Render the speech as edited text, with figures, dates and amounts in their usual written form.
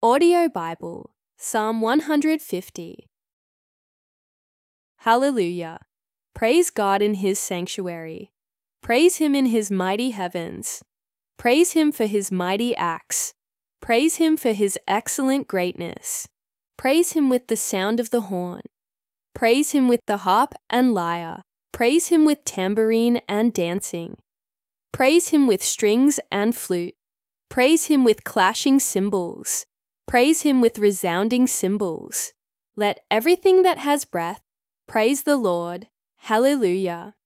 Audio Bible, Psalm 150. Hallelujah. Praise God in His sanctuary. Praise Him in His mighty heavens. Praise Him for His mighty acts. Praise Him for His excellent greatness. Praise Him with the sound of the horn. Praise Him with the harp and lyre. Praise Him with tambourine and dancing. Praise Him with strings and flute. Praise Him with clashing cymbals. Praise Him with resounding cymbals. Let everything that has breath praise the Lord. Hallelujah.